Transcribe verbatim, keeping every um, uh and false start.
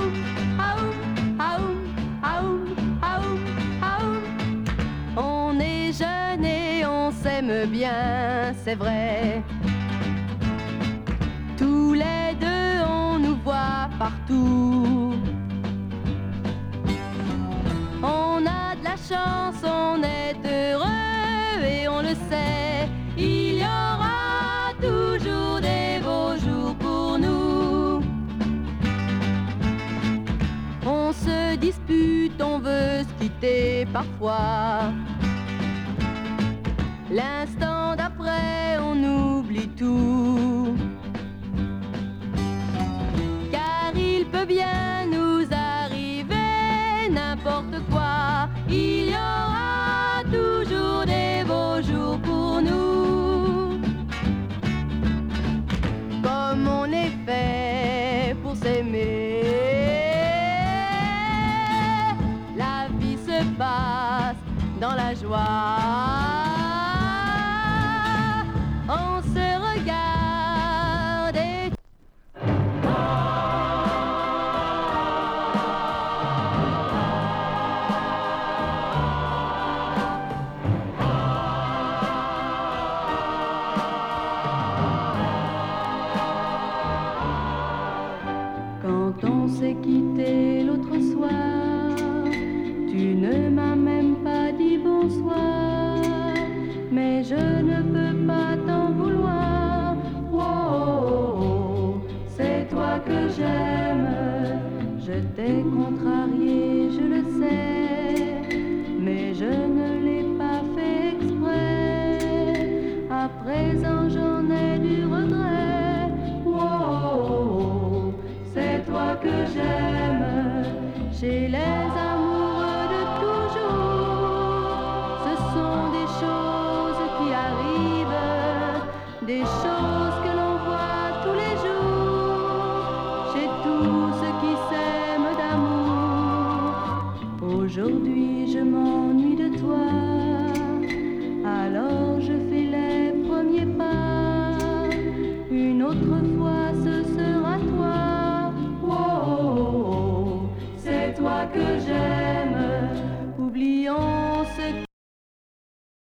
aoum, aoum, aoum, aoum, aoum. On est jeunes et on s'aime bien, c'est vrai. Tous les deux on nous voit partout. On a de la chance, on est heureux et on le sait. Il y aura toujours des beaux jours pour nous. On se dispute, on veut se quitter parfois. L'instant d'après, on oublie tout. Car il peut bien nous arriver n'importe quoi. Il y aura toujours des beaux jours pour nous. Comme on est fait pour s'aimer, la vie se passe dans la joie. On se regarde et quand on s'est quitté l'autre soir, tu ne m'as même pas dit bonsoir, mais je ne peux pas t'en vouloir. Oh, oh, oh, c'est toi que j'aime. Je t'ai contrarié, je le sais, mais je ne l'ai pas fait exprès. À présent j'en ai du regret. Oh, oh, oh, c'est toi que j'aime. Chez les amoureux de toujours, ce sont des choses qui arrivent, des choses que l'on voit tous les jours, chez tous ceux qui s'aiment d'amour. Aujourd'hui je m'ennuie de toi, alors je fais les premiers pas. Une autre fois ce